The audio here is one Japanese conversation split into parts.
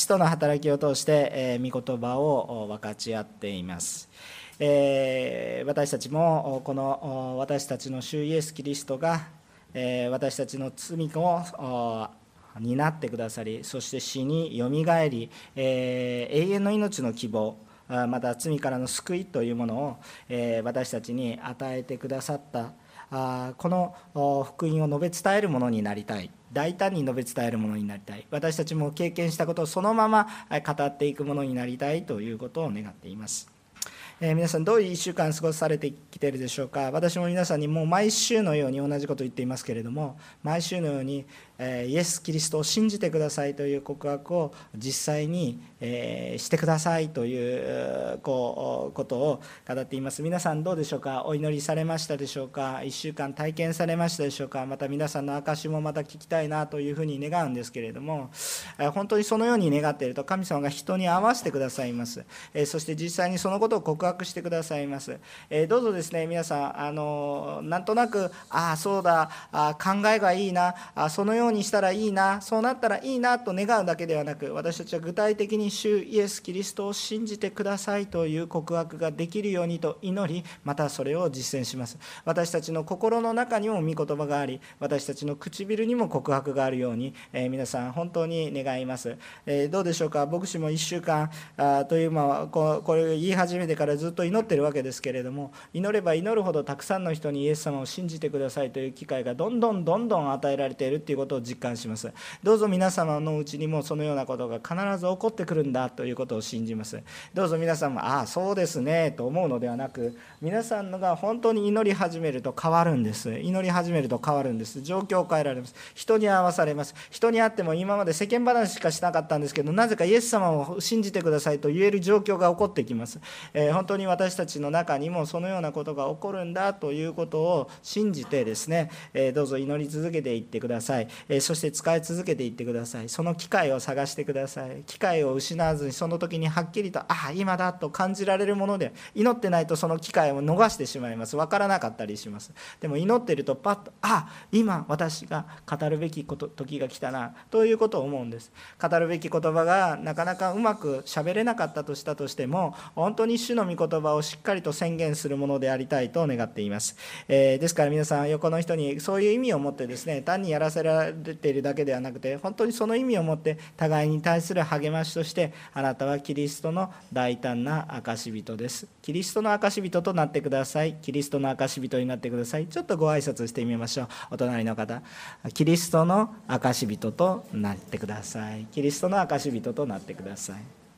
使徒の働きを通して、御言葉を分かち合っています。私たちもこの私たちの主イエス・キリストが私たちの罪を担ってくださり、そして死によみがえり、永遠の命の希望、また罪からの救いというものを私たちに与えてくださった、この福音を述べ伝えるものになりたい、大胆に述べ伝えるものになりたい、私たちも経験したことをそのまま語っていくものになりたいということを願っています。皆さんどういう1週間過ごされてきているでしょうか。私も皆さんにもう毎週のように同じことを言っていますけれども、毎週のようにイエス・キリストを信じてくださいという告白を実際にしてくださいということを語っています。皆さんどうでしょうか。お祈りされましたでしょうか。1週間体験されましたでしょうか。また皆さんの証もまた聞きたいなというふうに願うんですけれども、本当にそのように願っていると神様が人に合わせてくださいます。そして実際にそのことを告白してくださいます。どうぞですね、皆さんなんとなくそうだ、考えがいいな、そのようにしたらいいな、そうなったらいいなと願うだけではなく、私たちは具体的に主イエス・キリストを信じてくださいという告白ができるようにと祈り、またそれを実践します。私たちの心の中にも御言葉があり、私たちの唇にも告白があるように、皆さん本当に願います。どうでしょうか。牧師も1週間というこれを言い始めてからずっと祈ってるわけですけれども、祈れば祈るほどたくさんの人にイエス様を信じてくださいという機会がどんどん与えられているということを実感します。どうぞ皆様のうちにもそのようなことが必ず起こってくるんだということを信じます。どうぞ皆さんもそうですねと思うのではなく、皆さんのが本当に祈り始めると変わるんです。祈り始めると変わるんです。状況を変えられます。人に合わされます。人に会っても今まで世間話しかしなかったんですけど、なぜかイエス様を信じてくださいと言える状況が起こってきます。本当に私たちの中にもそのようなことが起こるんだということを信じてですね、どうぞ祈り続けていってください。そして使い続けていってください。その機会を探してください。機会を失わずに、その時にはっきりと今だと感じられるもので、祈ってないとその機会を逃してしまいます。分からなかったりします。でも祈っているとパッと今私が語るべき時が来たなということを思うんです。語るべき言葉がなかなかうまく喋れなかったとしたとしても、本当に主の御言葉をしっかりと宣言するものでありたいと願っています。ですから皆さん、横の人にそういう意味を持ってですね、単にやらせられているだけではなくて、本当にその意味を持って互いに対する励ましとして、あなたはキリストの大胆な証人です。キリストの証人となってください。キリストの証人になってください。ちょっとご挨拶してみましょう。お隣の方、キリストの証人となってください。キリストの証人となってください。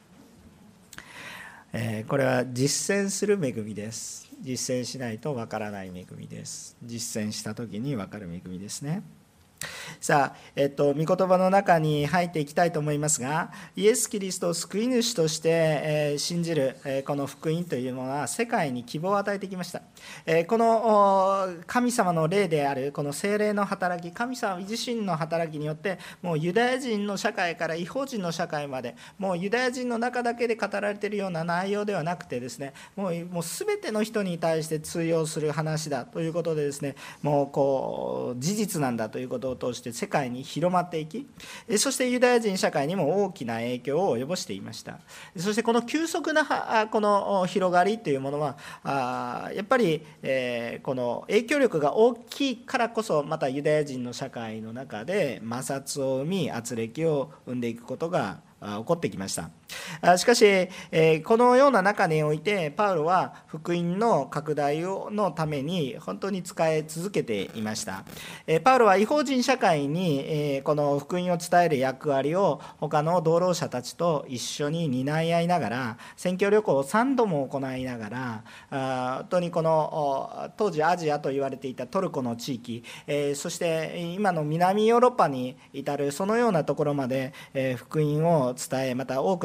これは実践する恵みです。実践しないとわからない恵みです。実践した時にわかる恵みですね。さあ、御言葉の中に入っていきたいと思いますが、イエス・キリストを救い主として、信じる、この福音というのは世界に希望を与えてきました。この神様の霊であるこの聖霊の働き、神様自身の働きによって、もうユダヤ人の社会から異邦人の社会まで、もうユダヤ人の中だけで語られているような内容ではなくてですね、もう全ての人に対して通用する話だということでですね、もう事実なんだということを通して世界に広まっていき、そしてユダヤ人社会にも大きな影響を及ぼしていました。そしてこの急速なこの広がりというものはやっぱりこの影響力が大きいからこそ、またユダヤ人の社会の中で摩擦を生み、軋轢を生んでいくことが起こってきました。しかしこのような中においてパウロは福音の拡大のために本当に使い続けていました。パウロは異邦人社会にこの福音を伝える役割を他の同労者たちと一緒に担い合いながら、宣教旅行を3度も行いながら、本当にこの当時アジアと言われていたトルコの地域、そして今の南ヨーロッパに至るそのようなところまで福音を伝え、また多くの教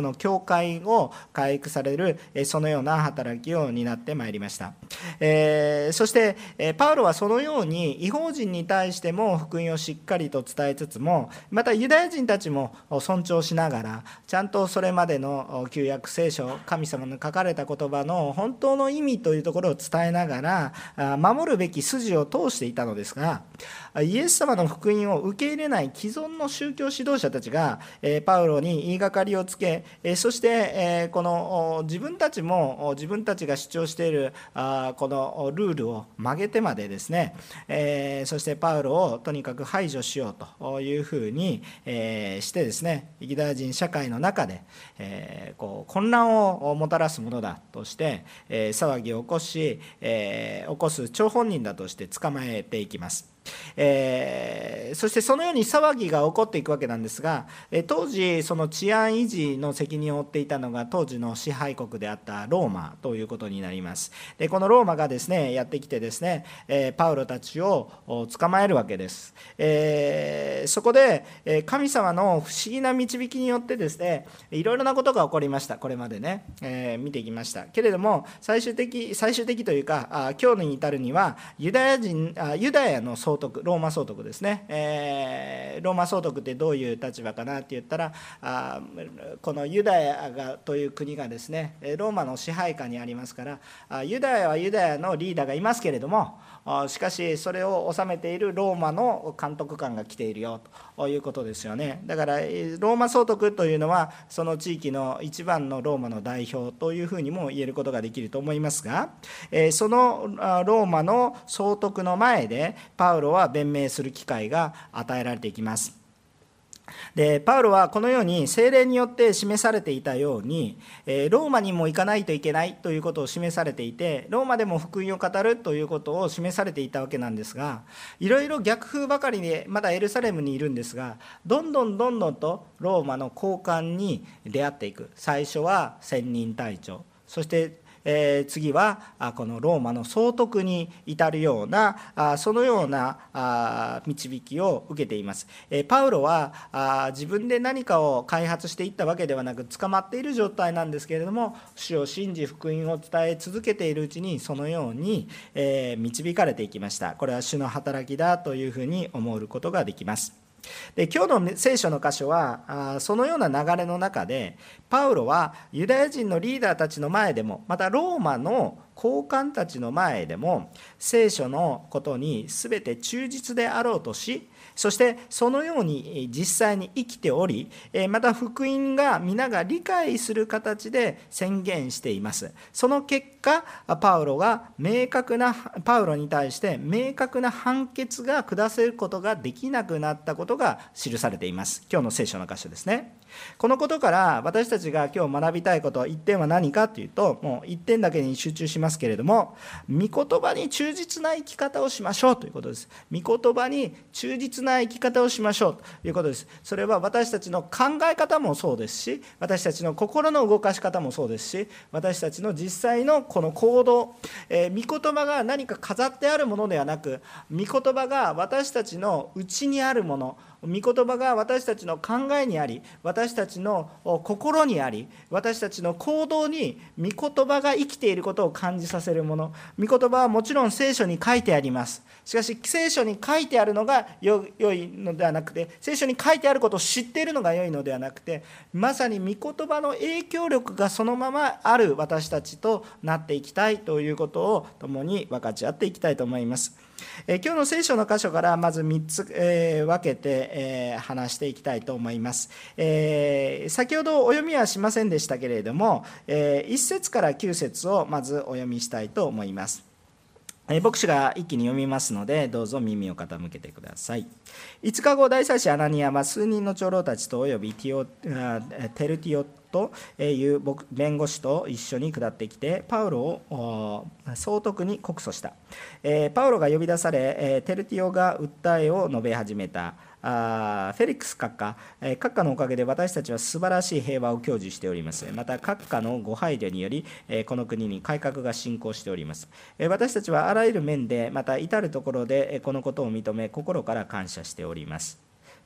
会を回復される、そのような働きを担ってまいりました。そして、パウロはそのように異邦人に対しても福音をしっかりと伝えつつも、またユダヤ人たちも尊重しながら、ちゃんとそれまでの旧約聖書、神様の書かれた言葉の本当の意味というところを伝えながら守るべき筋を通していたのですが、イエス様の福音を受け入れない既存の宗教指導者たちがパウロに言いがかりをつけ、そしてこの自分たちも自分たちが主張しているこのルールを曲げてまでですね、そしてパウロをとにかく排除しようというふうにしてですね、ユダヤ人社会の中で混乱をもたらすものだとして騒ぎを起こし起こす張本人だとして捕まえていきます。そしてそのように騒ぎが起こっていくわけなんですが、当時その治安維持の責任を負っていたのが当時の支配国であったローマということになります。でこのローマがですねやってきてですね、パウロたちを捕まえるわけです。そこで神様の不思議な導きによってですね、いろいろなことが起こりました。これまでね、見てきましたけれども、最終的というか今日に至るにはユダヤの総督、ローマ総督ですね、ローマ総督ってどういう立場かなって言ったら、このユダヤという国がですねローマの支配下にありますから、ユダヤはユダヤのリーダーがいますけれども、しかしそれを治めているローマの監督官が来ているよということですよね。だからローマ総督というのはその地域の一番のローマの代表というふうにも言えることができると思いますが、そのローマの総督の前でパウロは弁明する機会が与えられていきます。でパウロはこのように聖霊によって示されていたようにローマにも行かないといけないということを示されていて、ローマでも福音を語るということを示されていたわけなんですが、いろいろ逆風ばかりでまだエルサレムにいるんですが、どんどんとローマの高官に出会っていく。最初は千人隊長、そして次はこのローマの総督に至るようなそのような導きを受けています。パウロは自分で何かを開発していったわけではなく捕まっている状態なんですけれども、主を信じ福音を伝え続けているうちにそのように導かれていきました。これは主の働きだというふうに思うことができます。で今日の聖書の箇所はそのような流れの中で、パウロはユダヤ人のリーダーたちの前でも、またローマの高官たちの前でも聖書のことに全て忠実であろうとし、そしてそのように実際に生きており、また福音が皆が理解する形で宣言しています。その結果パウロに対して明確な判決が下せることができなくなったことが記されています。今日の聖書の箇所ですね。このことから私たちが今日学びたいこと、一点は何かというと、もう一点だけに集中しますけれども、御言葉に忠実な生き方をしましょうということです。御言葉に忠実な生き方をしましょうということです。それは私たちの考え方もそうですし、私たちの心の動かし方もそうですし、私たちの実際のこの行動、御言葉が何か飾ってあるものではなく、御言葉が私たちの内にあるもの、御言葉が私たちの考えにあり、私たちの心にあり、私たちの行動に御言葉が生きていることを感じさせるもの。御言葉はもちろん聖書に書いてあります。しかし聖書に書いてあるのが良いのではなくて、聖書に書いてあることを知っているのが良いのではなくて、まさに御言葉の影響力がそのままある私たちとなっていきたいということを共に分かち合っていきたいと思います。今日の聖書の箇所からまず3つ分けて話していきたいと思います。先ほどお読みはしませんでしたけれども、1節から9節をまずお読みしたいと思います。牧師が一気に読みますので、どうぞ耳を傾けてください。5日後、大祭司アナニアは数人の長老たちとおよびテルティオという弁護士と一緒に下ってきて、パウロを総督に告訴した。パウロが呼び出され、テルティオが訴えを述べ始めた。フェリックス閣下のおかげで私たちは素晴らしい平和を享受しております。また閣下のご配慮によりこの国に改革が進行しております。私たちはあらゆる面でまた至るところでこのことを認め心から感謝しております。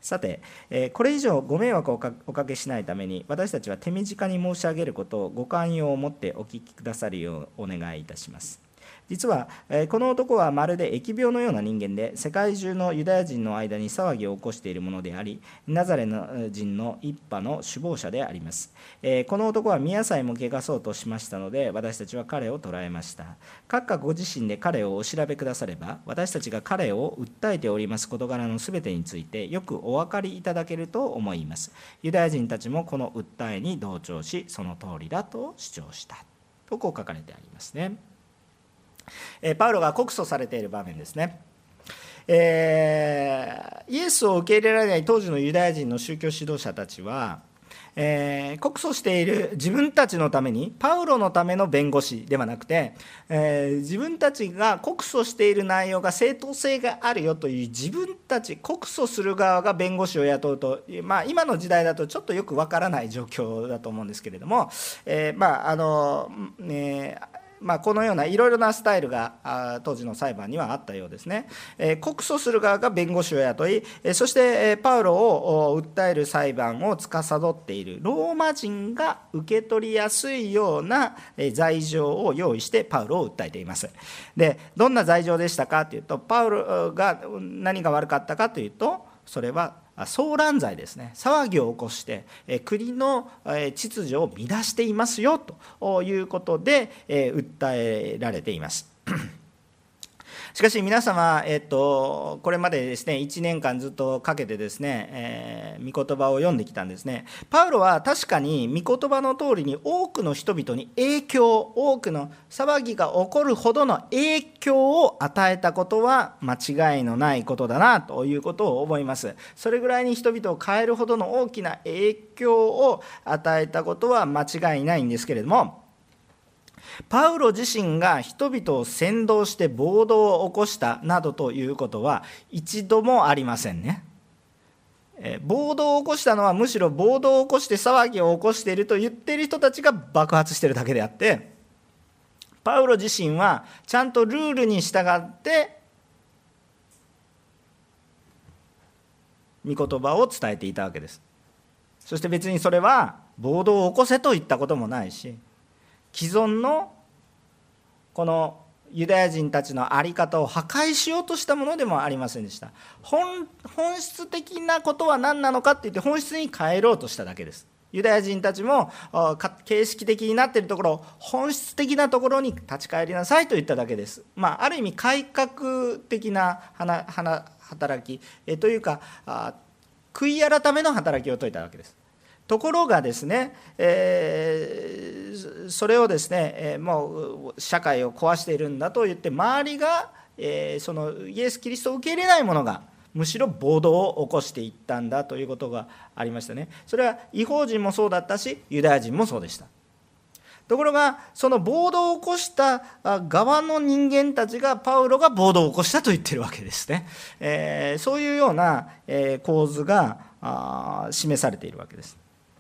さて、これ以上ご迷惑をおかけしないために、私たちは手短に申し上げることをご寛容を持ってお聞きくださるようお願いいたします。実はこの男はまるで疫病のような人間で、世界中のユダヤ人の間に騒ぎを起こしているものであり、ナザレ人の一派の首謀者であります。この男は宮さえも汚そうとしましたので、私たちは彼を捕らえました。閣下ご自身で彼をお調べくだされば、私たちが彼を訴えております事柄のすべてについてよくお分かりいただけると思います。ユダヤ人たちもこの訴えに同調し、その通りだと主張したとこう書かれてありますね。パウロが告訴されている場面ですね。イエスを受け入れられない当時のユダヤ人の宗教指導者たちは、告訴している自分たちのために、パウロのための弁護士ではなくて、自分たちが告訴している内容が正当性があるよという、自分たち告訴する側が弁護士を雇うと、今の時代だとちょっとよくわからない状況だと思うんですけれども、このようないろいろなスタイルが当時の裁判にはあったようですね。告訴する側が弁護士を雇い、そしてパウロを訴える裁判を司っているローマ人が受け取りやすいような罪状を用意してパウロを訴えています。で、どんな罪状でしたかというと、パウロが何が悪かったかというと、それは騒乱罪ですね。騒ぎを起こして国の秩序を乱していますよということで訴えられています。しかし皆様、これまでですね、1年間ずっとかけてですね、御言葉を読んできたんですね。パウロは確かに御言葉の通りに多くの人々に多くの騒ぎが起こるほどの影響を与えたことは間違いのないことだなということを思います。それぐらいに人々を変えるほどの大きな影響を与えたことは間違いないんですけれども、パウロ自身が人々を扇動して暴動を起こしたなどということは一度もありませんね。暴動を起こしたのは、むしろ暴動を起こして騒ぎを起こしていると言っている人たちが爆発しているだけであって、パウロ自身はちゃんとルールに従って御言葉を伝えていたわけです。そして別にそれは暴動を起こせと言ったこともないし、既存のこのユダヤ人たちの在り方を破壊しようとしたものでもありませんでした。本質的なことは何なのかって言って本質に変えろうとしただけです。ユダヤ人たちも形式的になっているところを本質的なところに立ち返りなさいと言っただけです。ある意味改革的な働きというか、悔い改めの働きを説いたわけです。ところがですね、それをですね、もう社会を壊しているんだと言って周りがそのイエス・キリストを受け入れない者がむしろ暴動を起こしていったんだということがありましたね。それは異邦人もそうだったし、ユダヤ人もそうでした。ところがその暴動を起こした側の人間たちがパウロが暴動を起こしたと言っているわけですね。そういうような構図が示されているわけです。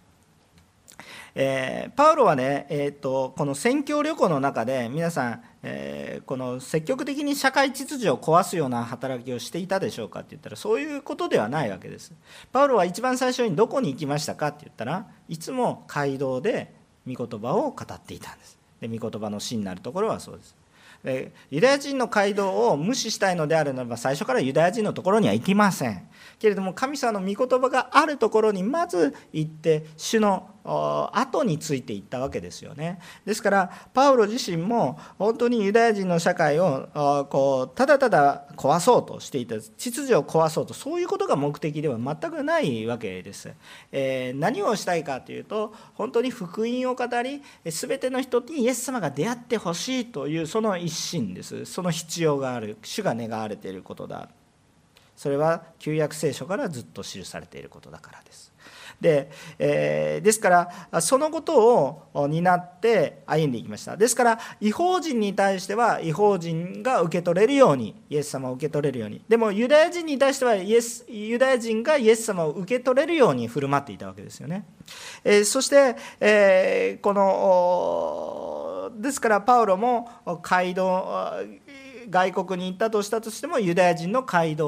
パウロはね、この宣教旅行の中で皆さん、この積極的に社会秩序を壊すような働きをしていたでしょうかって言ったら、そういうことではないわけです。パウロは一番最初にどこに行きましたかって言ったら、いつも街道で御言葉を語っていたんです。で、御言葉の真なるところはそうです。ユダヤ人の街道を無視したいのであるならば、最初からユダヤ人のところには行きませんけれども、神様の御言葉があるところにまず行って、主の後についていったわけですよね。ですからパウロ自身も本当にユダヤ人の社会をただただ壊そうとしていた、秩序を壊そうと、そういうことが目的では全くないわけです。何をしたいかというと、本当に福音を語り、全ての人にイエス様が出会ってほしいというその一心です。その必要がある、主が願われていることだ。それは旧約聖書からずっと記されていることだからです。ですからそのことを担って歩んでいきました。ですから異邦人に対しては異邦人が受け取れるように、イエス様を受け取れるように、でもユダヤ人に対してはユダヤ人がイエス様を受け取れるように振る舞っていたわけですよね。そして、ですからパウロも街道、外国に行ったとしたとしてもユダヤ人の街道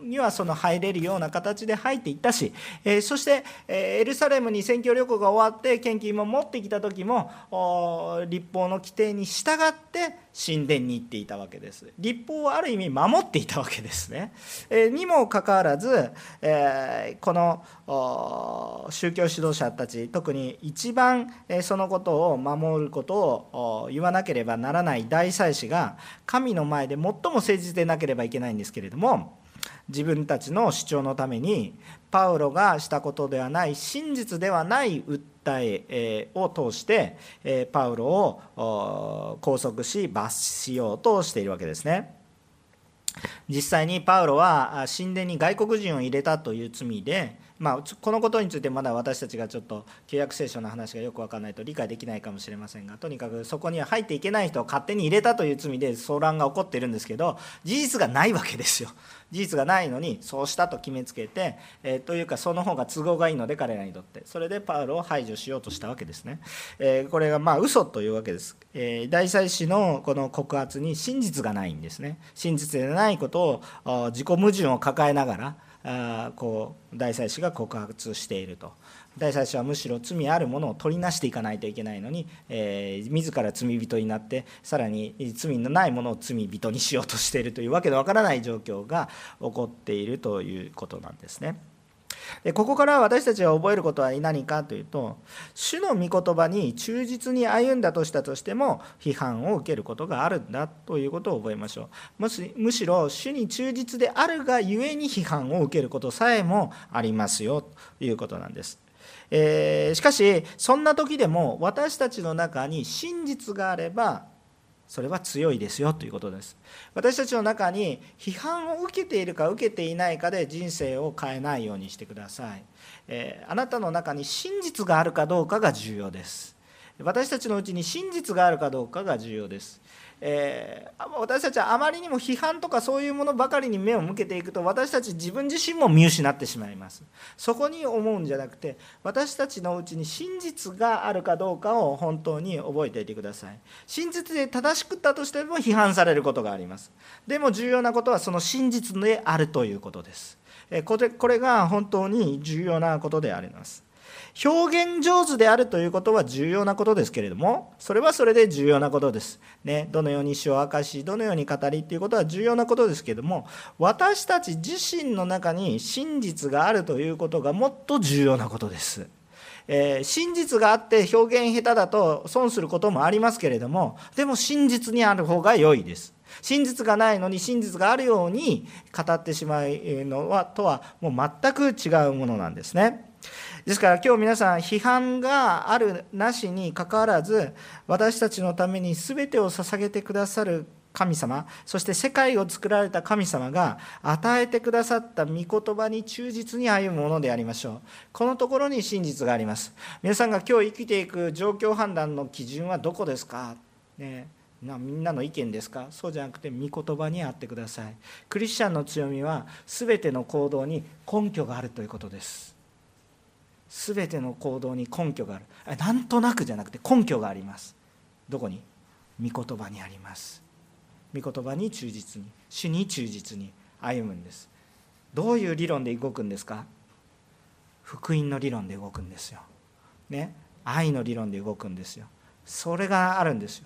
にはその入れるような形で入っていったし、そしてエルサレムに宣教旅行が終わって献金も持ってきた時も律法の規定に従って神殿に行っていたわけです。律法をある意味守っていたわけですね。にもかかわらず、この宗教指導者たち、特に一番そのことを守ることを言わなければならない大祭司が神の前で最も誠実でなければいけないんですけれども、自分たちの主張のためにパウロがしたことではない、真実ではない訴えを通してパウロを拘束し罰しようとしているわけですね。実際にパウロは神殿に外国人を入れたという罪で、このことについてまだ私たちがちょっと旧約聖書の話がよく分からないと理解できないかもしれませんが、とにかくそこには入っていけない人を勝手に入れたという罪で騒乱が起こっているんですけど、事実がないわけですよ。事実がないのにそうしたと決めつけて、というかその方が都合がいいので彼らにとって、それでパウロを排除しようとしたわけですね。これが嘘というわけです。大祭司のこの告発に真実がないんですね。真実でないことを自己矛盾を抱えながら大祭司が告発していると。大祭司はむしろ罪あるものを取りなしていかないといけないのに、自ら罪人になってさらに罪のないものを罪人にしようとしているというわけのわからない状況が起こっているということなんですね。ここから私たちが覚えることは何かというと、主の御言葉に忠実に歩んだとしたとしても批判を受けることがあるんだということを覚えましょう。むしろ主に忠実であるがゆえに批判を受けることさえもありますよということなんです。しかしそんな時でも私たちの中に真実があればそれは強いですよということです。私たちの中に批判を受けているか受けていないかで人生を変えないようにしてください。あなたの中に真実があるかどうかが重要です。私たちのうちに真実があるかどうかが重要です。私たちはあまりにも批判とかそういうものばかりに目を向けていくと、私たち自分自身も見失ってしまいます。そこに思うんじゃなくて、私たちのうちに真実があるかどうかを本当に覚えていてください。真実で正しくったとしても批判されることがあります。でも重要なことはその真実であるということです。これが本当に重要なことであります。表現上手であるということは重要なことですけれども、それはそれで重要なことです、どのように主を明かし、どのように語りということは重要なことですけれども、私たち自身の中に真実があるということがもっと重要なことです。真実があって表現下手だと損することもありますけれども、でも真実にある方が良いです。真実がないのに真実があるように語ってしまうのとはもう全く違うものなんですね。ですから今日皆さん、批判があるなしにかかわらず、私たちのために全てを捧げてくださる神様、そして世界を作られた神様が与えてくださった御言葉に忠実に歩むものでありましょう。このところに真実があります。皆さんが今日生きていく状況判断の基準はどこですか、みんなの意見ですか？そうじゃなくて御言葉にあってください。クリスチャンの強みは全ての行動に根拠があるということです。すべての行動に根拠がある。なんとなくじゃなくて根拠があります。どこに？御言葉にあります。御言葉に忠実に、主に忠実に歩むんです。どういう理論で動くんですか？福音の理論で動くんですよ。愛の理論で動くんですよ。それがあるんですよ。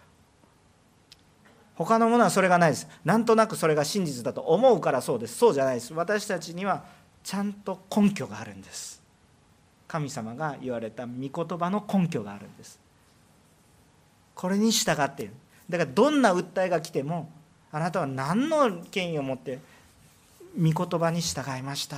他のものはそれがないです。なんとなくそれが真実だと思うからそうです。そうじゃないです。私たちにはちゃんと根拠があるんです。神様が言われた御言葉の根拠があるんです。これに従っている。だからどんな訴えが来ても、あなたは何の権威を持って御言葉に従いました、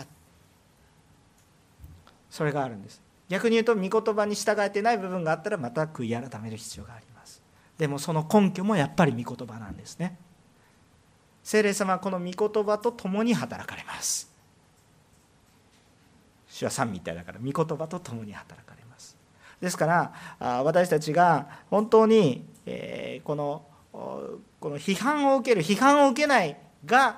それがあるんです。逆に言うと、御言葉に従えてない部分があったらまた悔い改める必要があります。でもその根拠もやっぱり御言葉なんですね。聖霊様はこの御言葉と共に働かれます。主は三位一体だから御言葉と共に働かれます。ですから私たちが本当にこの批判を受ける、批判を受けないが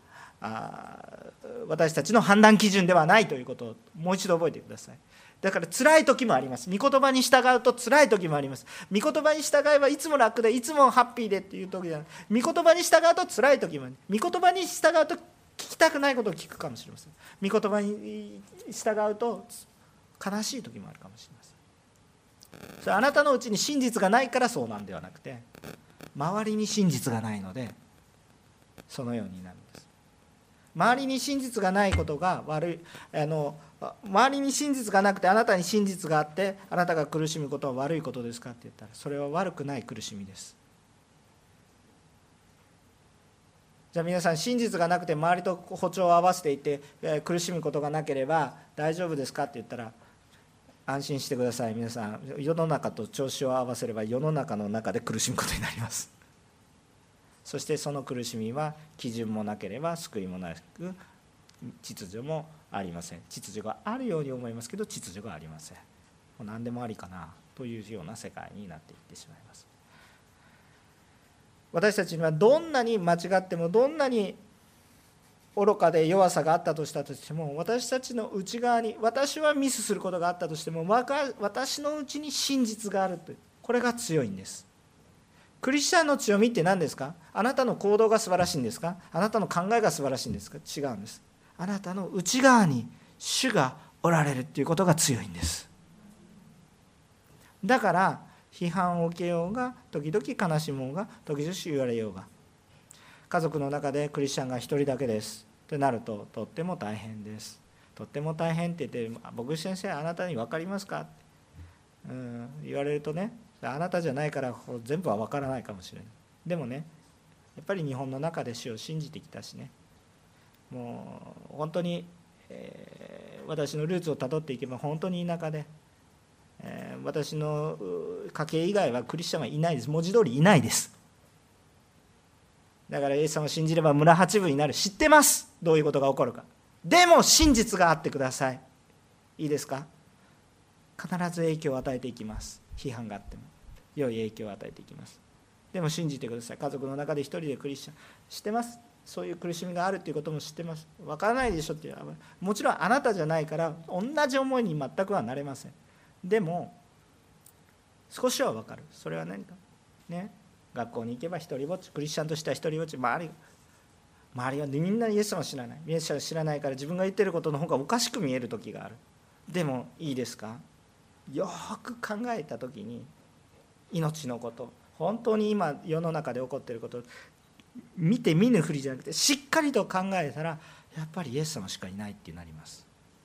私たちの判断基準ではないということをもう一度覚えてください。だから辛い時もあります。御言葉に従うと辛い時もあります。御言葉に従えばいつも楽でいつもハッピーでっていう時じゃない。御言葉に従うと辛い時もある。御言葉に従うと聞きたくないことを聞くかもしれません。御言葉に従うと悲しい時もあるかもしれません。それはあなたのうちに真実がないからそうなんではなくて、周りに真実がないのでそのようになるんです。周りに真実がないことが悪い、周りに真実がなくてあなたに真実があってあなたが苦しむことは悪いことですかって言ったら、それは悪くない苦しみです。じゃあ皆さん、真実がなくて周りと歩調を合わせていて苦しむことがなければ大丈夫ですかって言ったら、安心してください。皆さん、世の中と調子を合わせれば世の中の中で苦しむことになります。そしてその苦しみは基準もなければ救いもなく、秩序もありません。秩序があるように思いますけど秩序がありません。もう何でもありかなというような世界になっていってしまいます。私たちにはどんなに間違っても、どんなに愚かで弱さがあったとしても、私たちの内側に、私はミスすることがあったとしても、私のうちに真実があるという、これが強いんです。クリスチャンの強みって何ですか？あなたの行動が素晴らしいんですか？あなたの考えが素晴らしいんですか？違うんです。あなたの内側に主がおられるということが強いんです。だから批判を受けようが、時々悲しもうが、時々言われようが、家族の中でクリスチャンが一人だけですとなると、とっても大変です。とっても大変って言って、牧師先生あなたに分かりますかって、言われるとね、あなたじゃないから全部は分からないかもしれない。でもね、やっぱり日本の中で主を信じてきたしね、もう本当に、私のルーツをたどっていけば本当に田舎で、私の家系以外はクリスチャンはいないです。文字通りいないです。だからイエス様を信じれば村八分になる。知ってます、どういうことが起こるか。でも真実があってください。いいですか？必ず影響を与えていきます。批判があっても良い影響を与えていきます。でも信じてください。家族の中で一人でクリスチャン、知ってます、そういう苦しみがあるということも知ってます。分からないでしょっていう、もちろんあなたじゃないから同じ思いに全くはなれません。でも少しは分かる。それは何かね、学校に行けば一人ぼっち、クリスチャンとしては一人ぼっち、周りはみんなイエス様を知らない、イエス様を知らないから自分が言ってることの方がおかしく見える時がある。でもいいですか、よく考えた時に命のこと、本当に今世の中で起こっていることを見て見ぬふりじゃなくてしっかりと考えたら、やっぱりイエス様しかいないってなります。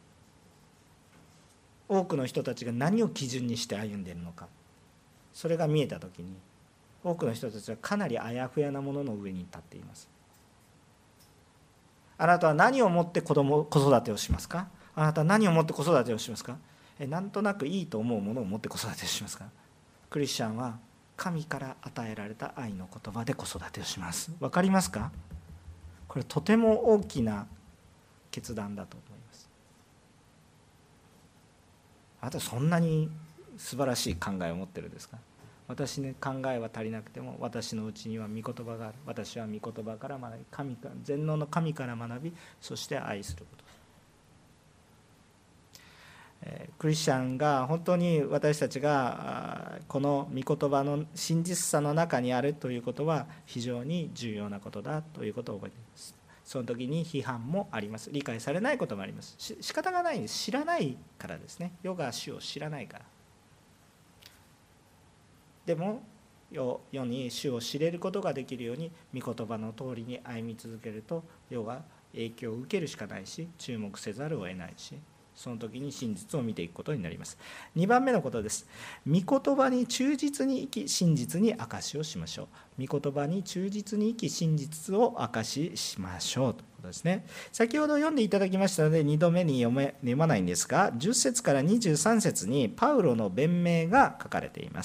多くの人たちが何を基準にして歩んでいるのか、それが見えた時に、多くの人たちはかなりあやふやなものの上に立っています。あなたは何をもって子育てをしますか？あなたは何をもって子育てをしますか？なんとなくいいと思うものを持って子育てをしますか？クリスチャンは神から与えられた愛の言葉で子育てをします。わかりますか？これとても大きな決断だと思います。あなたそんなに素晴らしい考えを持ってるんですか？私ね、考えは足りなくても私のうちには御言葉がある。私は御言葉から学び、全能の神から学び、そして愛すること。クリスチャンが本当に私たちがこの御言葉の真実さの中にあるということは非常に重要なことだということを覚えています。その時に批判もあります。理解されないこともあります。仕方がないんです。知らないからですね。世が主を知らないから。でも世に主を知れることができるように御言葉の通りに歩み続けると、世は影響を受けるしかないし、注目せざるを得ないし、その時に真実を見ていくことになります。2番目のことです。御言葉に忠実に生き、真実に証しをしましょう。御言葉に忠実に生き、真実を証ししましょうということですね。先ほど読んでいただきましたので2度目に読まないんですが、10節から23節にパウロの弁明が書かれています。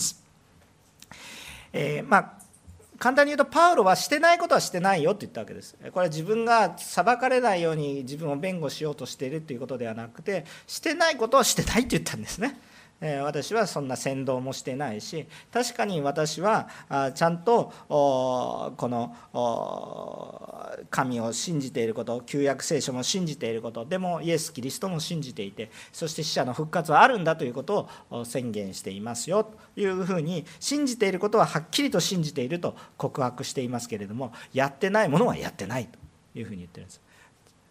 簡単に言うと、パウロはしてないことはしてないよと言ったわけです。これは自分が裁かれないように自分を弁護しようとしているということではなくて、してないことはしてないと言ったんですね。私はそんな扇動もしてないし、確かに私はちゃんとこの神を信じていること、旧約聖書も信じていること、でもイエス・キリストも信じていて、そして死者の復活はあるんだということを宣言していますよというふうに、信じていることははっきりと信じていると告白していますけれども、やってないものはやってないというふうに言ってるんです。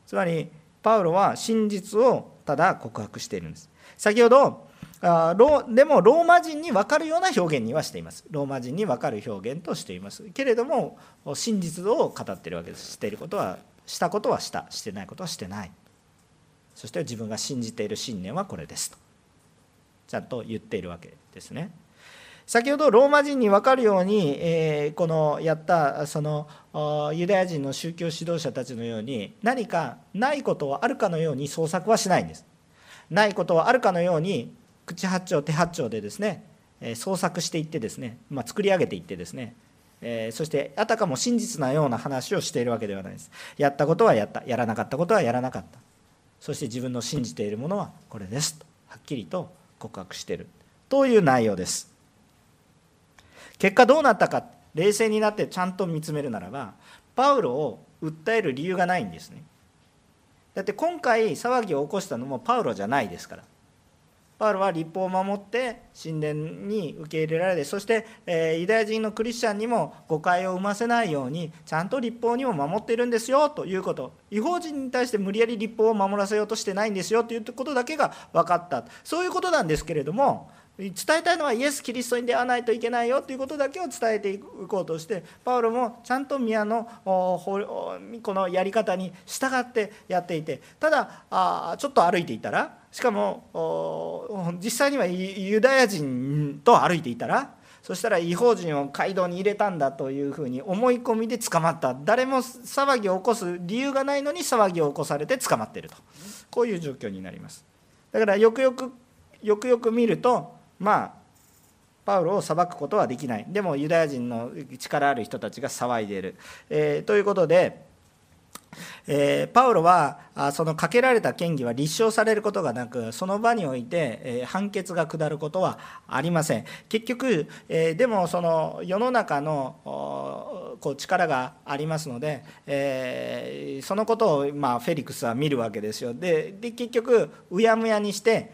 つまりパウロは真実をただ告白しているんです。先ほどでもローマ人に分かるような表現にはしています。ローマ人に分かる表現としていますけれども、真実を語っているわけです。していることはしたことはした、してないことはしてない。そして自分が信じている信念はこれですとちゃんと言っているわけですね。先ほどローマ人に分かるように、このやったそのユダヤ人の宗教指導者たちのように何かないことはあるかのように創作はしないんです。ないことはあるかのように口八丁手八丁でですね、創作していってですね、作り上げていってですね、そしてあたかも真実なような話をしているわけではないです。やったことはやった、やらなかったことはやらなかった、そして自分の信じているものはこれですとはっきりと告白しているという内容です。結果どうなったか、冷静になってちゃんと見つめるならば、パウロを訴える理由がないんですね。だって今回騒ぎを起こしたのもパウロじゃないですから。パウロは律法を守って神殿に受け入れられて、そしてユダヤ人のクリスチャンにも誤解を生ませないようにちゃんと律法にも守っているんですよということ、異邦人に対して無理やり律法を守らせようとしてないんですよということだけが分かった、そういうことなんですけれども、伝えたいのはイエス・キリストに出会わないといけないよということだけを伝えていこうとして、パウロもちゃんと宮のこのやり方に従ってやっていて、ただちょっと歩いていたら、しかも実際にはユダヤ人と歩いていたら、そしたら異邦人を街道に入れたんだというふうに思い込みで捕まった。誰も騒ぎを起こす理由がないのに騒ぎを起こされて捕まっていると、こういう状況になります。だからよくよく見ると、パウロを裁くことはできない。でもユダヤ人の力ある人たちが騒いでいる、ということで、パウロはそのかけられた嫌疑は立証されることがなく、その場において判決が下ることはありません。結局でもその世の中の力がありますので、そのことをフェリクスは見るわけですよ。で結局うやむやにして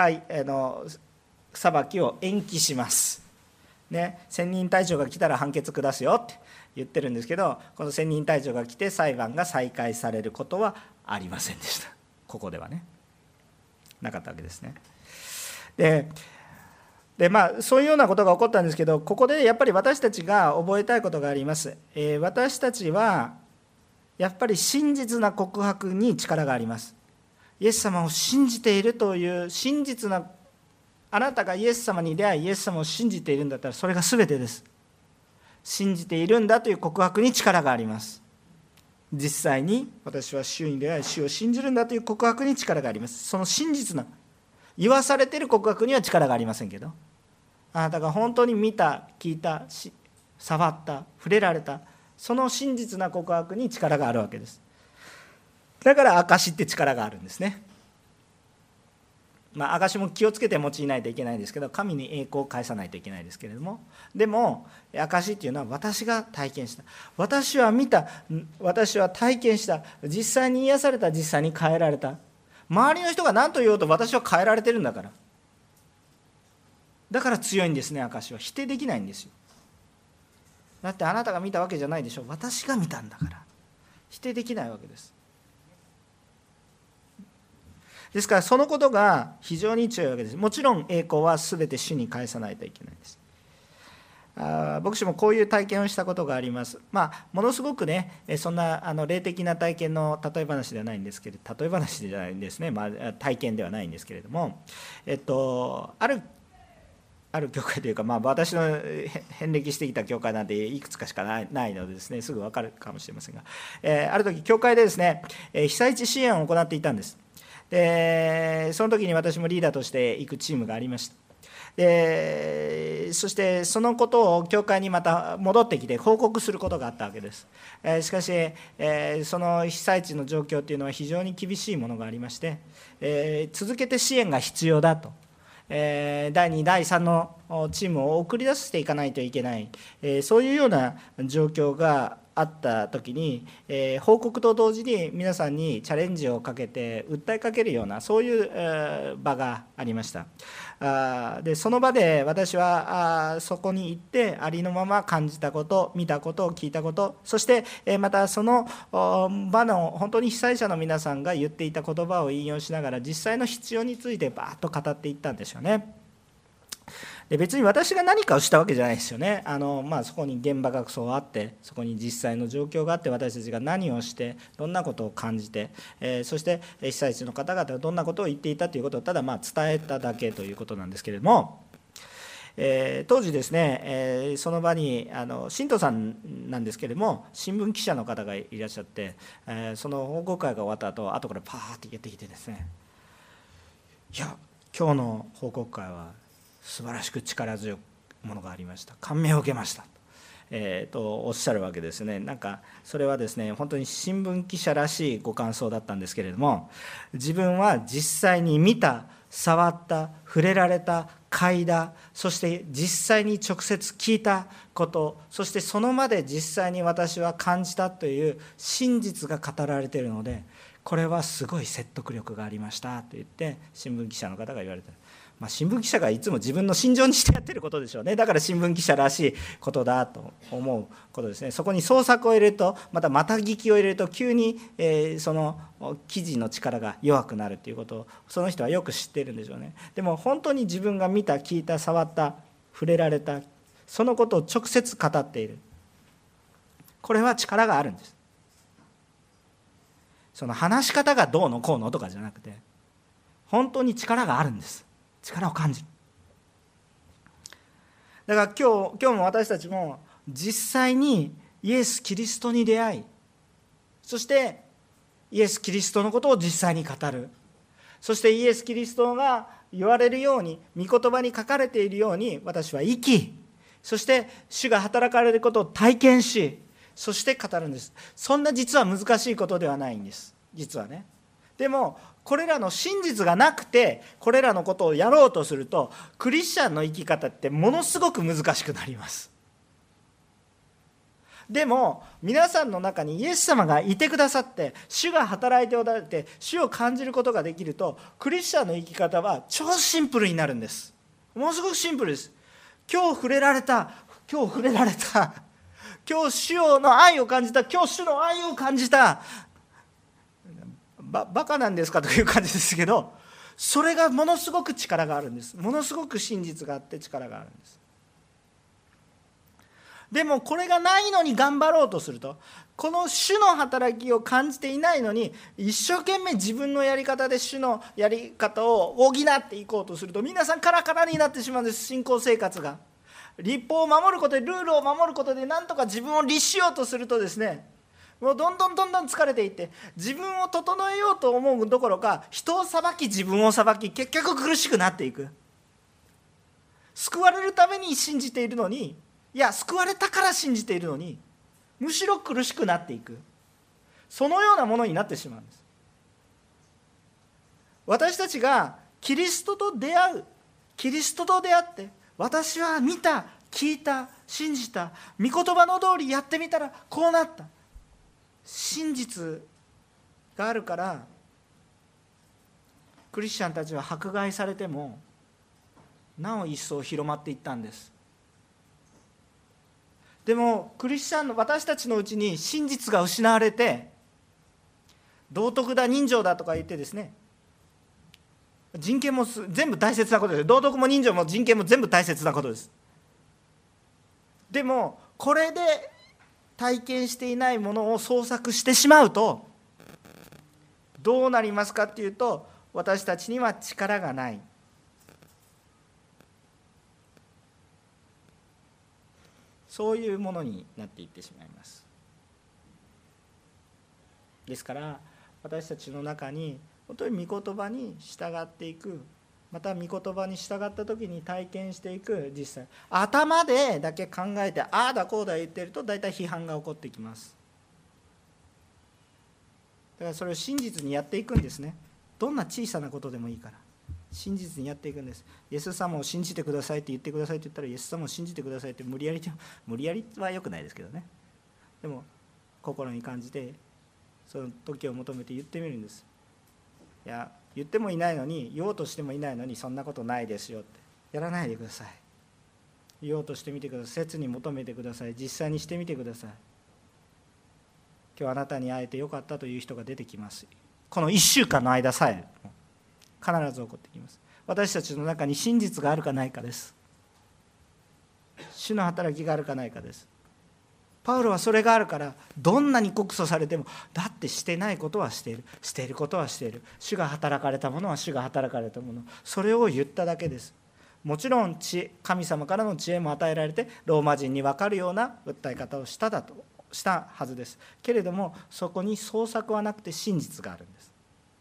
裁きを延期します、千人隊長が来たら判決下すよって言ってるんですけど、この千人隊長が来て裁判が再開されることはありませんでした。ここではね、なかったわけですね。でそういうようなことが起こったんですけど、ここでやっぱり私たちが覚えたいことがあります。私たちはやっぱり真実な告白に力があります。イエス様を信じているという真実な、あなたがイエス様に出会いイエス様を信じているんだったらそれが全てです。信じているんだという告白に力があります。実際に私は主に出会い主を信じるんだという告白に力があります。その真実な言わされている告白には力がありませんけど、あなたが本当に見た、聞いた、触った、触れられた、その真実な告白に力があるわけです。だから証って力があるんですね。証も気をつけて用いないといけないんですけど、神に栄光を返さないといけないですけれども、でも証っていうのは私が体験した、私は見た、私は体験した、実際に癒された、実際に変えられた、周りの人が何と言おうと私は変えられてるんだから、だから強いんですね。証は否定できないんですよ。だってあなたが見たわけじゃないでしょ、私が見たんだから否定できないわけです。ですからそのことが非常に強いわけです。もちろん栄光は全て主に返さないといけないです。牧師もこういう体験をしたことがあります。ものすごくね、そんな霊的な体験の例え話ではないんですけれど、例え話ではないんですね、体験ではないんですけれども、ある教会というか、私の遍歴してきた教会なんていくつかしかないのでですね、すぐ分かるかもしれませんが、ある時教会でですね、被災地支援を行っていたんです。でその時に私もリーダーとして行くチームがありました。そしてそのことを教会にまた戻ってきて報告することがあったわけです。しかし、その被災地の状況というのは非常に厳しいものがありまして、続けて支援が必要だと、第2、第3のチームを送り出していかないといけない、そういうような状況があった時に、報告と同時に皆さんにチャレンジをかけて訴えかけるような、そういう場がありました。 でその場で私はそこに行ってありのまま感じたこと、見たこと、聞いたこと、そしてまたその場の本当に被災者の皆さんが言っていた言葉を引用しながら、実際の必要についてバーッと語っていったんですよね。で別に私が何かをしたわけじゃないですよね。そこに現場がそうあって、そこに実際の状況があって、私たちが何をしてどんなことを感じて、そして被災地の方々がどんなことを言っていたということをただ伝えただけということなんですけれども、当時ですね、その場に信徒さんなんですけれども、新聞記者の方がいらっしゃって、その報告会が終わった後からパーッとやってきてですね、いや今日の報告会は素晴らしく力強いものがありました、感銘を受けました、とおっしゃるわけですね。なんかそれはですね、本当に新聞記者らしいご感想だったんですけれども、自分は実際に見た、触った、触れられた、嗅いだ、そして実際に直接聞いたこと、そしてその場で実際に私は感じたという真実が語られているので、これはすごい説得力がありましたと言って新聞記者の方が言われている。新聞記者がいつも自分の心情にしてやってることでしょうね。だから新聞記者らしいことだと思うことですね。そこに創作を入れると、また聞きを入れると急にその記事の力が弱くなるということをその人はよく知っているんでしょうね。でも本当に自分が見た、聞いた、触った、触れられた、そのことを直接語っている、これは力があるんです。その話し方がどうのこうのとかじゃなくて、本当に力があるんです。力を感じる。だから今日も私たちも実際にイエス・キリストに出会い、そしてイエス・キリストのことを実際に語る、そしてイエス・キリストが言われるように、御言葉に書かれているように私は生き、そして主が働かれることを体験し、そして語るんです。そんな実は難しいことではないんです、実はね。でもこれらの真実がなくてこれらのことをやろうとすると、クリスチャンの生き方ってものすごく難しくなります。でも皆さんの中にイエス様がいてくださって、主が働いておられて、主を感じることができると、クリスチャンの生き方は超シンプルになるんです。ものすごくシンプルです。今日触れられた、今日主の愛を感じた、今日主の愛を感じた、バカなんですかという感じですけど、それがものすごく力があるんです。ものすごく真実があって力があるんです。でもこれがないのに頑張ろうとすると、この主の働きを感じていないのに一生懸命自分のやり方で主のやり方を補っていこうとすると、皆さんカラカラになってしまうんです。信仰生活が律法を守ることで、ルールを守ることで何とか自分を律しようとするとですね、もうどんどん疲れていって、自分を整えようと思うどころか、人を裁き自分を裁き、結局苦しくなっていく。救われるために信じているのに、いや救われたから信じているのに、むしろ苦しくなっていく、そのようなものになってしまうんです。私たちがキリストと出会う、キリストと出会って、私は見た、聞いた、信じた、御言葉の通りやってみたらこうなった、真実があるから、クリスチャンたちは迫害されてもなお一層広まっていったんです。でもクリスチャンの私たちのうちに真実が失われて、道徳だ人情だとか言ってですね、人権も全部大切なことです。道徳も人情も人権も全部大切なことです。でもこれで体験していないものを創作してしまうとどうなりますかっていうと、私たちには力がない、そういうものになっていってしまいます。ですから私たちの中に本当に御言葉に従っていく、また御言葉に従った時に体験していく、実際頭でだけ考えてああだこうだ言ってると大体批判が起こってきます。だからそれを真実にやっていくんですね。どんな小さなことでもいいから真実にやっていくんです。イエス様を信じてくださいって言ってくださいって言ったら、イエス様を信じてくださいって無理やりは良くないですけどね、でも心に感じてその時を求めて言ってみるんです。いや言ってもいないのに、言おうとしてもいないのに、そんなことないですよってやらないでください。言おうとしてみてください。切に求めてください。実際にしてみてください。今日あなたに会えてよかったという人が出てきます。この1週間の間さえ必ず起こってきます。私たちの中に真実があるかないかです。主の働きがあるかないかです。パウロはそれがあるから、どんなに告訴されても、だってしてないことはしている、していることはしている、主が働かれたものは主が働かれたもの、それを言っただけです。もちろん神様からの知恵も与えられて、ローマ人に分かるような訴え方をしたはずです。けれども、そこに創作はなくて真実があるんです。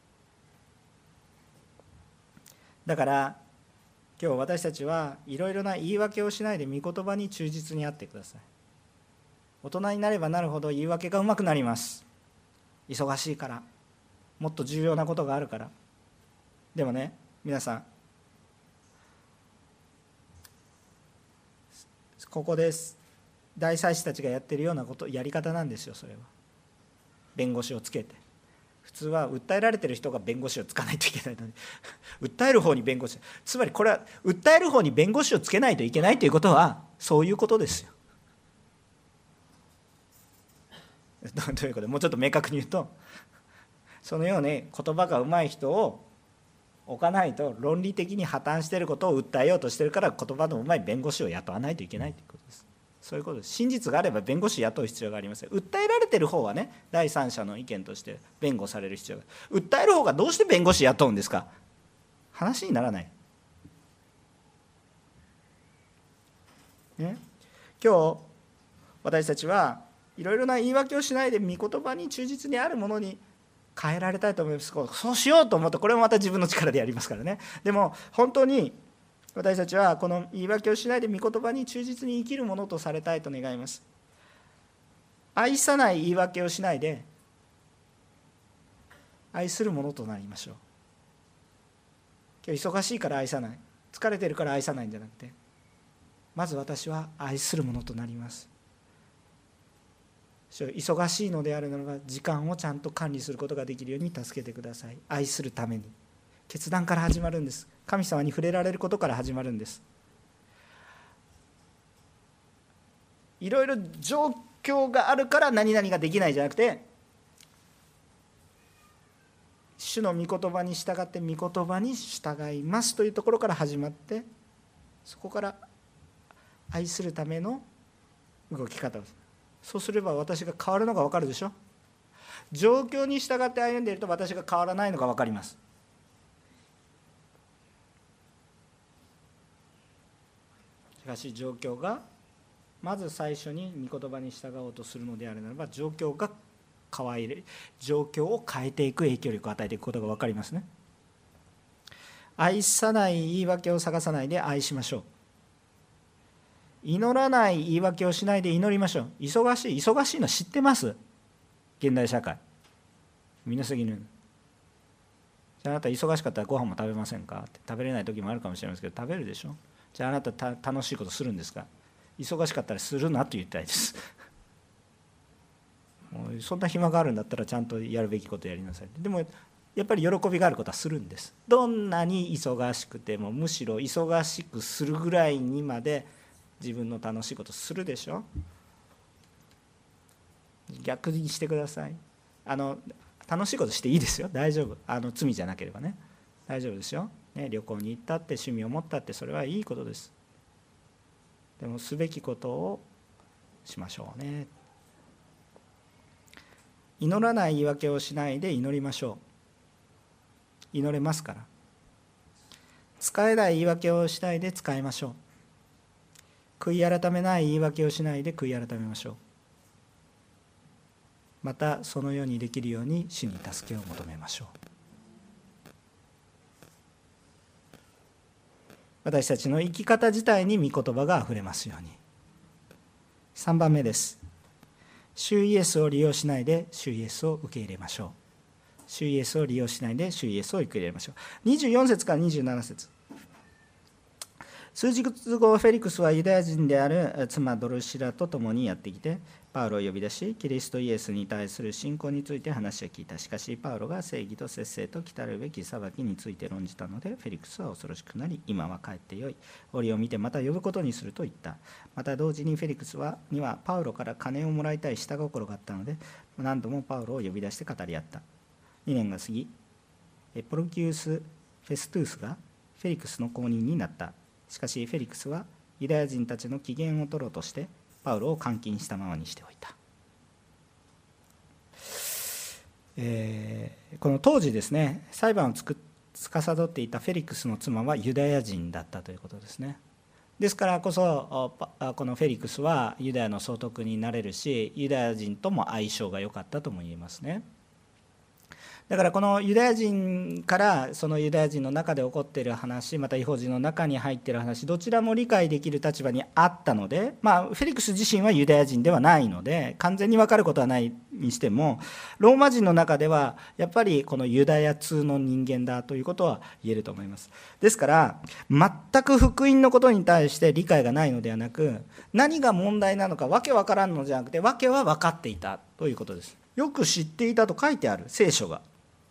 だから今日私たちはいろいろな言い訳をしないで御言葉に忠実にあってください。大人になればなるほど言い訳がうまくなります。忙しいから、もっと重要なことがあるから。でもね、皆さん、ここです。大祭司たちがやってるようなこと、やり方なんですよ。それは弁護士をつけて、普通は訴えられてる人が弁護士をつかないといけないのに訴える方に弁護士、つまりこれは訴える方に弁護士をつけないといけないということはそういうことですよ。どういうことで、もうちょっと明確に言うと、そのように言葉がうまい人を置かないと論理的に破綻していることを訴えようとしているから、言葉のうまい弁護士を雇わないといけないということです。そういうことです。真実があれば弁護士雇う必要がありません。訴えられている方はね、第三者の意見として弁護される必要がある。訴える方がどうして弁護士雇うんですか。話にならない、ね、今日私たちはいろいろな言い訳をしないで御言葉に忠実にあるものに変えられたいと思います。そうしようと思って、これもまた自分の力でやりますからね。でも本当に私たちはこの言い訳をしないで御言葉に忠実に生きるものとされたいと願います。愛さない言い訳をしないで愛するものとなりましょう。今日忙しいから愛さない、疲れてるから愛さないんじゃなくて、まず私は愛するものとなります。忙しいのであるならば、時間をちゃんと管理することができるように助けてください。愛するために。決断から始まるんです。神様に触れられることから始まるんです。いろいろ状況があるから何々ができないじゃなくて、主の御言葉に従って御言葉に従いますというところから始まって、そこから愛するための動き方をする。そうすれば私が変わるのが分かるでしょ。状況に従って歩んでいると私が変わらないのが分かります。しかし状況がまず最初に御言葉に従おうとするのであるならば、状況が状況を変えていく、影響力を与えていくことが分かりますね。愛さない言い訳を探さないで愛しましょう。祈らない言い訳をしないで祈りましょう。忙しいの知ってます。現代社会みんなすぎる。じゃああなた忙しかったらご飯も食べませんかって。食べれない時もあるかもしれませんけど、食べるでしょ。じゃああなた楽しいことするんですか。忙しかったらするなと言いたいですもうそんな暇があるんだったらちゃんとやるべきことやりなさい。でもやっぱり喜びがあることはするんです。どんなに忙しくても、むしろ忙しくするぐらいにまで自分の楽しいことするでしょ。逆にしてください。楽しいことしていいですよ。大丈夫。罪じゃなければね、大丈夫ですよ、ね、旅行に行ったって趣味を持ったって、それはいいことです。でもすべきことをしましょうね。祈らない言い訳をしないで祈りましょう。祈れますから。使えない言い訳をしないで使いましょう。悔い改めない言い訳をしないで悔い改めましょう。またそのようにできるように主に助けを求めましょう。私たちの生き方自体に御言葉があふれますように。3番目です。主イエスを利用しないで主イエスを受け入れましょう。主イエスを利用しないで主イエスを受け入れましょう。24節から27節。 数日後、フェリクスはユダヤ人である妻ドルシラと共にやってきて、パウロを呼び出し、キリストイエスに対する信仰について話を聞いた。しかし、パウロが正義と節制と来たるべき裁きについて論じたので、フェリクスは恐ろしくなり、今は帰ってよい。折を見てまた呼ぶことにすると言った。また同時にフェリクスにはパウロから金をもらいたい下心があったので、何度もパウロを呼び出して語り合った。2年が過ぎ、ポルキウス・フェストゥースがフェリクスの後任になった。しかしフェリクスはユダヤ人たちの機嫌を取ろうとしてパウロを監禁したままにしておいた。この当時ですね、裁判を司っていたフェリクスの妻はユダヤ人だったということですね。ですからこそこのフェリクスはユダヤの総督になれるし、ユダヤ人とも相性が良かったとも言えますね。だからこのユダヤ人からそのユダヤ人の中で起こっている話、また異邦人の中に入っている話、どちらも理解できる立場にあったので、フェリクス自身はユダヤ人ではないので完全に分かることはないにしても、ローマ人の中ではやっぱりこのユダヤ通の人間だということは言えると思います。ですから全く福音のことに対して理解がないのではなく、何が問題なのかわけわからんのじゃなくて、わけは分かっていたということです。よく知っていたと書いてある聖書が。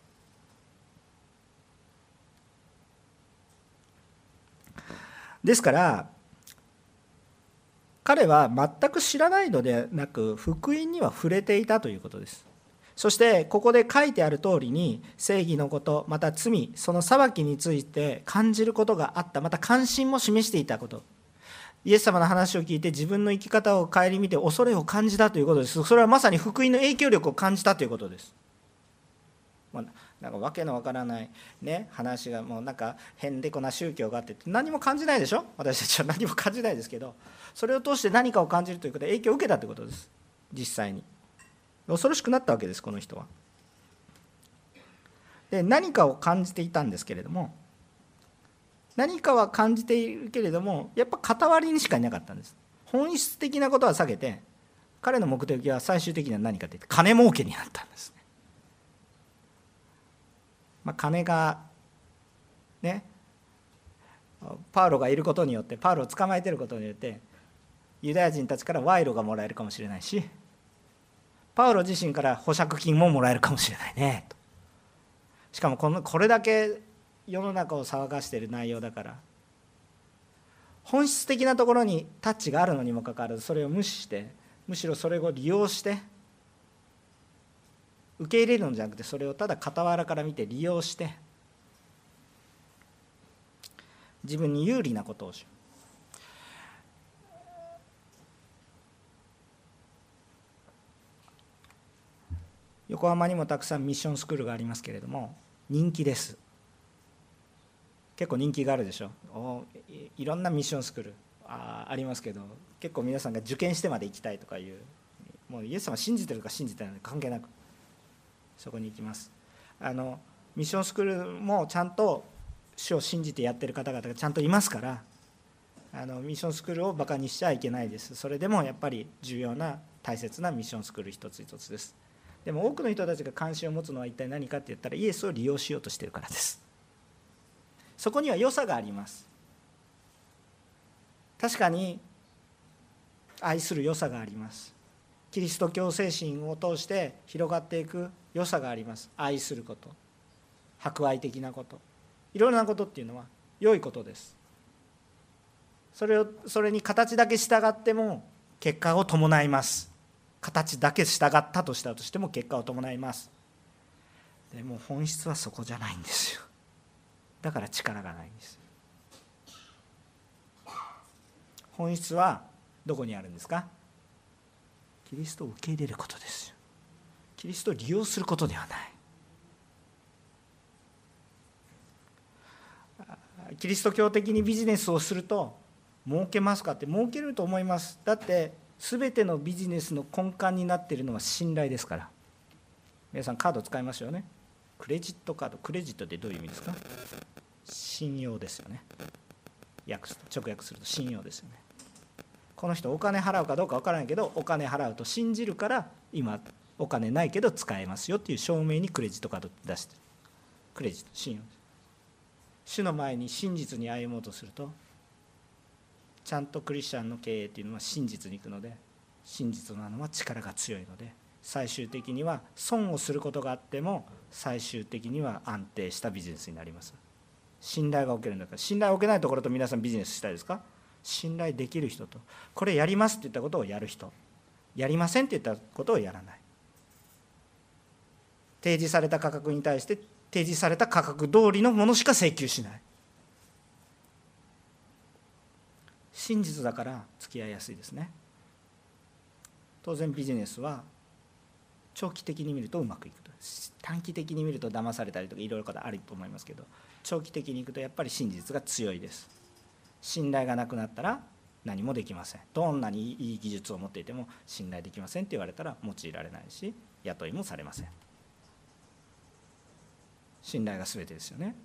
ですから彼は全く知らないのではなく、福音には触れていたということです。そしてここで書いてある通りに、正義のこと、また罪、その裁きについて感じることがあった。また関心も示していたこと、イエス様の話を聞いて自分の生き方を顧みて恐れを感じたということです。それはまさに福音の影響力を感じたということです。なんかわけのわからない、話がもうなんか変でこな宗教があって何も感じないでしょ。私たちは何も感じないですけど、それを通して何かを感じるということで影響を受けたということです。実際に恐ろしくなったわけです、この人は。で、何かを感じていたんですけれども、何かは感じているけれども、やっぱ傍りにしかいなかったんです。本質的なことは避けて、彼の目的は最終的には何かというと金儲けになったんですね。金がパウロがいることによって、パウロを捕まえていることによってユダヤ人たちから賄賂がもらえるかもしれないし、パウロ自身から保釈金ももらえるかもしれないねと。しかもこれだけ世の中を騒がしている内容だから、本質的なところにタッチがあるのにもかかわらず、それを無視して、むしろそれを利用して受け入れるのじゃなくて、それをただ傍らから見て利用して自分に有利なことをしよう。横浜にもたくさんミッションスクールがありますけれども、人気です。結構人気があるでしょ。いろんなミッションスクールありますけど、結構皆さんが受験してまで行きたいとかいう、もうイエス様信じてるか信じてないのか関係なくそこに行きます。ミッションスクールもちゃんと主を信じてやってる方々がちゃんといますから、ミッションスクールをバカにしちゃいけないです。それでもやっぱり重要な大切なミッションスクール一つ一つです。でも多くの人たちが関心を持つのは一体何かって言ったら、イエスを利用しようとしているからです。そこには良さがあります。確かに愛する良さがあります。キリスト教精神を通して広がっていく良さがあります。愛すること、博愛的なこと、いろいろなことっていうのは良いことです。それに形だけ従っても結果を伴います。形だけ従ったとしても結果を伴います。でも本質はそこじゃないんですよ。だから力がないんです。本質はどこにあるんですか？キリストを受け入れることですよ。キリストを利用することではない。キリスト教的にビジネスをすると儲けますかって、儲けると思います。だって全てのビジネスの根幹になっているのは信頼ですから。皆さんカード使いますよね。クレジットカード、クレジットってどういう意味ですか？信用ですよね。直訳すると信用ですよね。この人お金払うかどうか分からないけど、お金払うと信じるから今お金ないけど使えますよっていう証明にクレジットカード出してる。クレジット、信用です。主の前に真実に歩もうとすると、 ちゃんとクリスチャンの経営というのは真実に行くので、真実なのは力が強いので、最終的には損をすることがあっても最終的には安定したビジネスになります。信頼がおけるんだから。信頼を受けないところと皆さんビジネスしたいですか？信頼できる人と、これやりますって言ったことをやる人、やりませんって言ったことをやらない。提示された価格に対して提示された価格通りのものしか請求しない。真実だから付き合いやすいですね。当然ビジネスは長期的に見るとうまくいくと、短期的に見ると騙されたりとかいろいろことあると思いますけど、長期的にいくとやっぱり真実が強いです。信頼がなくなったら何もできません。どんなにいい技術を持っていても信頼できませんって言われたら用いられないし、雇いもされません。信頼が全てですよね。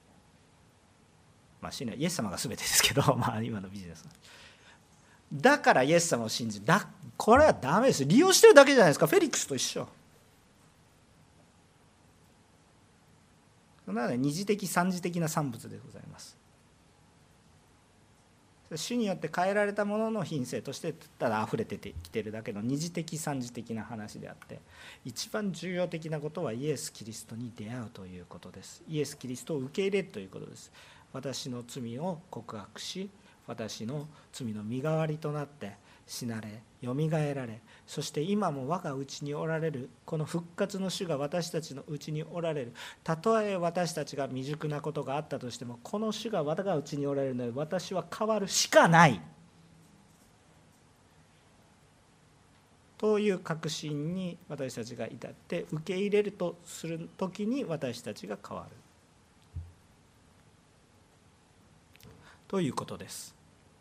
信頼、イエス様が全てですけど、今のビジネスだからイエス様を信じる。これはダメです。利用してるだけじゃないですか。フェリックスと一緒。そんなの二次的三次的な産物でございます。主によって変えられたものの品性としてただ溢れてきているだけの二次的三次的な話であって、一番重要的なことはイエス・キリストに出会うということです。イエス・キリストを受け入れるということです。私の罪を告白し、私の罪の身代わりとなって死なれ、よみがえられ、そして今も我がうちにおられるこの復活の主が私たちのうちにおられる。たとえ私たちが未熟なことがあったとしても、この主が我がうちにおられるので私は変わるしかないという確信に私たちが至って、受け入れるとするときに私たちが変わるということです。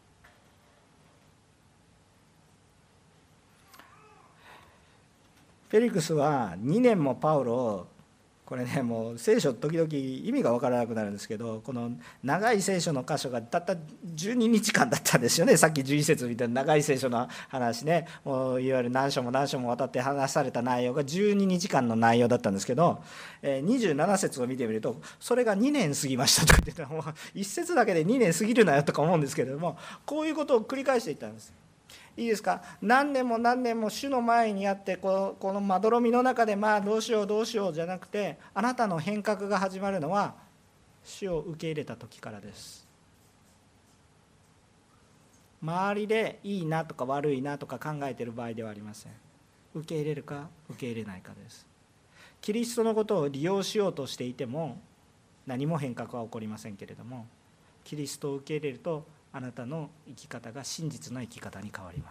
フェリクスは2年もパウロを、これね、もう聖書時々意味が分からなくなるんですけど、この長い聖書の箇所がたった12日間だったんですよね。さっき11節みたいな長い聖書の話ね、もういわゆる何章も何章も渡って話された内容が12日間の内容だったんですけど、27節を見てみると、それが2年過ぎましたとか言ってたら、もう1節だけで2年過ぎるなよとか思うんですけれども、こういうことを繰り返していったんです。いいですか。何年も何年も主の前にあって、このまどろみの中でどうしようどうしようじゃなくて、あなたの変革が始まるのは主を受け入れた時からです。周りでいいなとか悪いなとか考えている場合ではありません。受け入れるか受け入れないかです。キリストのことを利用しようとしていても何も変革は起こりませんけれども、キリストを受け入れるとあなたの生き方が真実な生き方に変わります。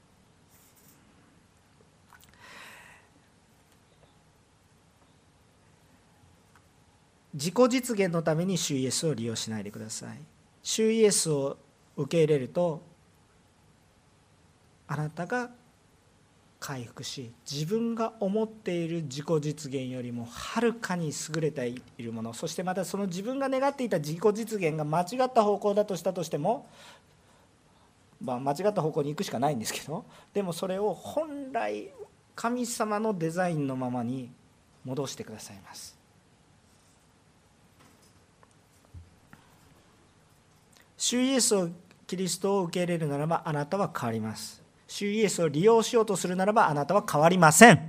自己実現のために主イエスを利用しないでください。主イエスを受け入れると、あなたが回復し、自分が思っている自己実現よりもはるかに優れているもの、そしてまたその自分が願っていた自己実現が間違った方向だとしたとしても、間違った方向に行くしかないんですけど、でもそれを本来神様のデザインのままに戻してくださいます。主イエスをキリストを受け入れるならばあなたは変わります。主イエスを利用しようとするならばあなたは変わりません。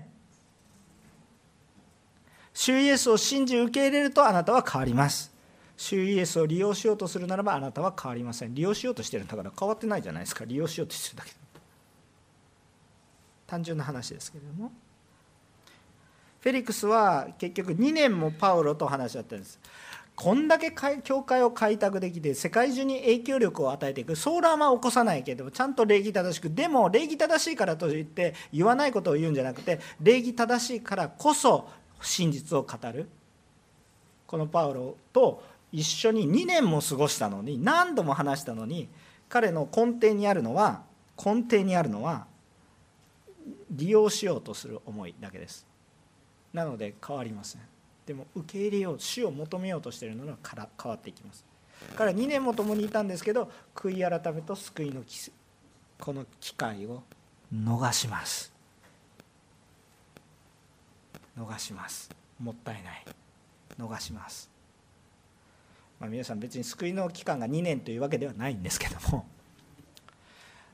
主イエスを信じ受け入れるとあなたは変わります。主イエスを利用しようとするならばあなたは変わりません。利用しようとしてるんだから変わってないじゃないですか。利用しようとしてるだけ。単純な話ですけれども、フェリクスは結局2年もパウロと話し合ったんです。こんだけ教会を開拓できて世界中に影響力を与えていく。ソーラーは起こさないけれどもちゃんと礼儀正しく、でも礼儀正しいからといって言わないことを言うんじゃなくて、礼儀正しいからこそ真実を語る。このパウロと一緒に2年も過ごしたのに、何度も話したのに、彼の根底にあるのは利用しようとする思いだけです。なので変わりません。でも受け入れよう、主を求めようとしているのは変わっていきます。彼は2年も共にいたんですけど、悔い改めと救いのこの機会を逃します。もったいない。逃します。皆さん別に救いの期間が2年というわけではないんですけども、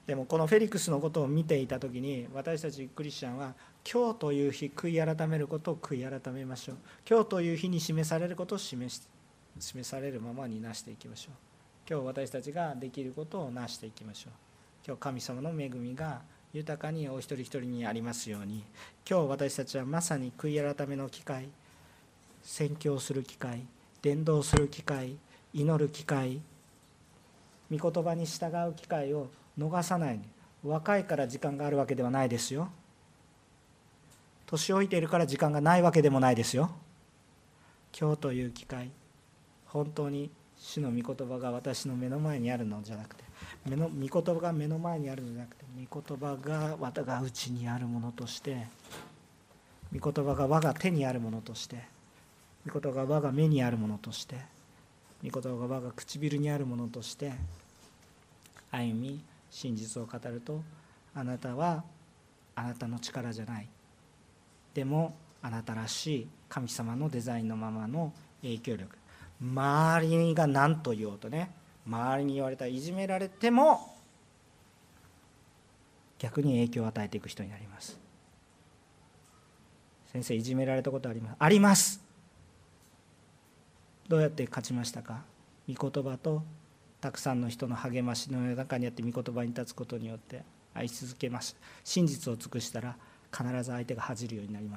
でもこのフェリクスのことを見ていたときに、私たちクリスチャンは今日という日、悔い改めることを悔い改めましょう。今日という日に示されることを示されるままになしていきましょう。今日私たちができることをなしていきましょう。今日神様の恵みが豊かにお一人一人にありますように、今日私たちはまさに悔い改めの機会、宣教する機会、伝道する機会、祈る機会、御言葉に従う機会を逃さない。若いから時間があるわけではないですよ。年老いているから時間がないわけでもないですよ。今日という機会、本当に主の御言葉が私の目の前にあるのじゃなくて、御言葉が目の前にあるのじゃなくて、御言葉が我が内にあるものとして、御言葉が我が手にあるものとして、御言葉が我が目にあるものとして、御言葉が我が唇にあるものとして歩み、真実を語ると、あなたはあなたの力じゃない、でもあなたらしい神様のデザインのままの影響力、周りが何と言おうとね、周りに言われたらいじめられても逆に影響を与えていく人になります。先生、いじめられたことあります？あります。どうやって勝ちましたか？御言葉とたくさんの人の励ましの中にあって御言葉に立つことによって愛し続けます。真実を尽くしたら必ず相手が恥じるようになります。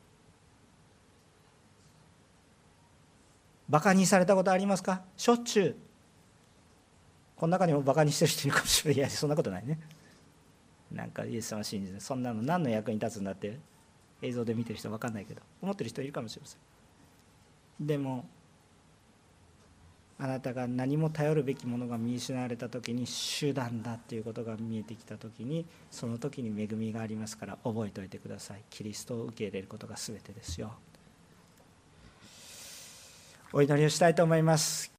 バカにされたことありますか？しょっちゅう。この中にもバカにしてる人いるかもしれない。いや、そんなことないね。なんかイエス様を信じて、そんなの何の役に立つんだって映像で見てる人は分かんないけど思ってる人いるかもしれません。でもあなたが何も頼るべきものが見失われた時に、手段だっていうことが見えてきた時に、その時に恵みがありますから、覚えておいてください。キリストを受け入れることが全てですよ。お祈りをしたいと思います。